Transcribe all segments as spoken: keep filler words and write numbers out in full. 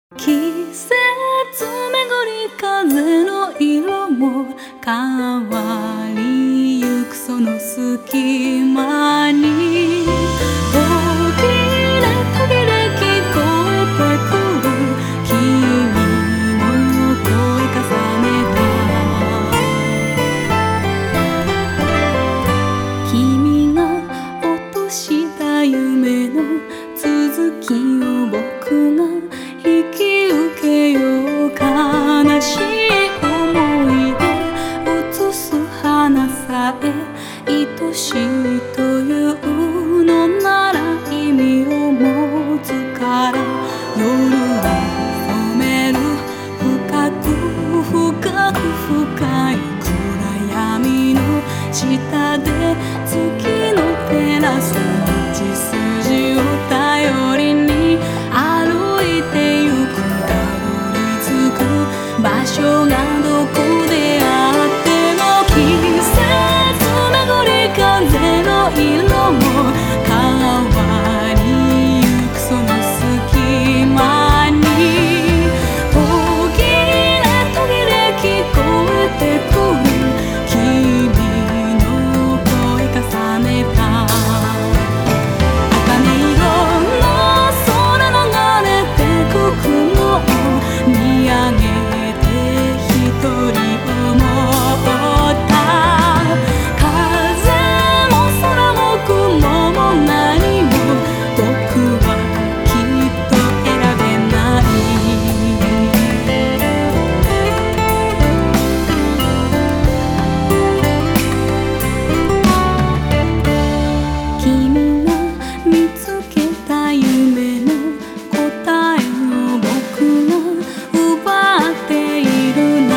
季節巡り風の色も変わりゆくその隙間に途切れ途切れ聞こえてくる君の声重ねた君が落とした夢の続きを僕が引き受けよう悲しい思い出映す花さえ愛しいというのなら意味を持つから夜を染める深く深く深い暗闇の下で月の照らす道筋を頼りに歩いてゆく場所がどこであっても季節巡り風の色も変わりゆくその隙間に途切れ途切れ聞こえてくる君の声重ねた茜色の空流れてく雲を見上げ一人思った風も空も雲も何も僕はきっと選べない君が見つけた夢の答えを僕が奪っている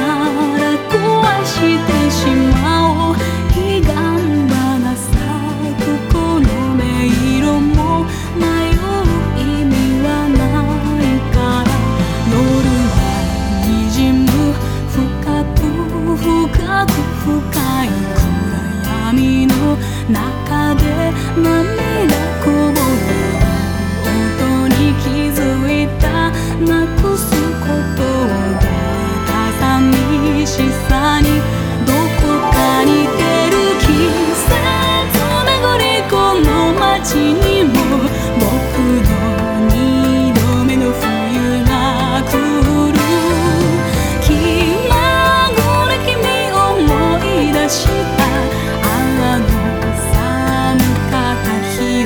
してしまおう彼岸花咲くこの音色も迷う意味はないから夜は滲む深く深く深い暗闇の中で涙こぼれる音に気づいたなくすことを覚えた寂しさにどこか似てる季節巡りこの街にも僕の二度目の冬が来る気まぐれ君を思い出したあの寒かった日を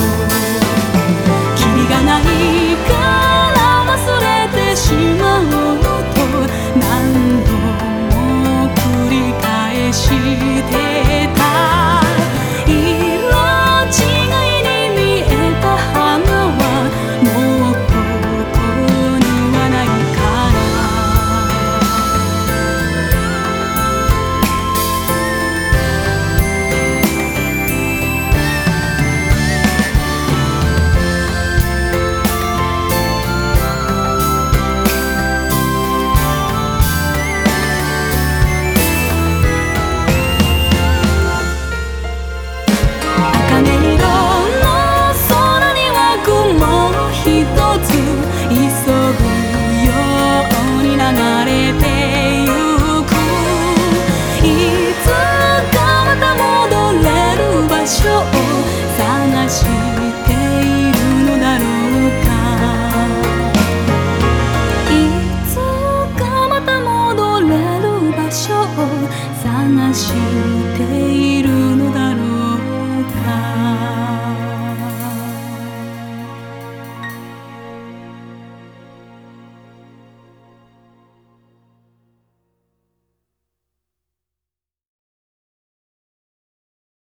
君がないから忘れてしまうと何度も繰り返してた色違いに見えた花はもうここにはない急ぐように流れてゆくいつかまた戻れる場所を探しているのだろうかいつかまた戻れる場所を探している